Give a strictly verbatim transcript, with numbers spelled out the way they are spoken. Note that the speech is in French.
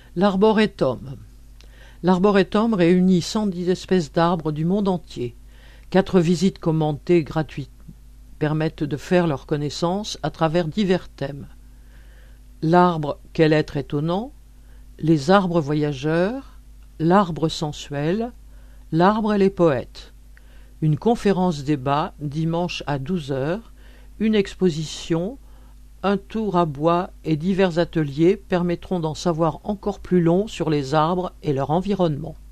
L'arboretum. L'arboretum réunit cent dix espèces d'arbres du monde entier. Quatre visites commentées gratuites permettent de faire leur connaissance à travers divers thèmes. L'arbre, quel être étonnant, les arbres voyageurs, l'arbre sensuel, l'arbre et les poètes. Une conférence débat dimanche à douze heures, une exposition, un tour à bois et divers ateliers permettront d'en savoir encore plus long sur les arbres et leur environnement.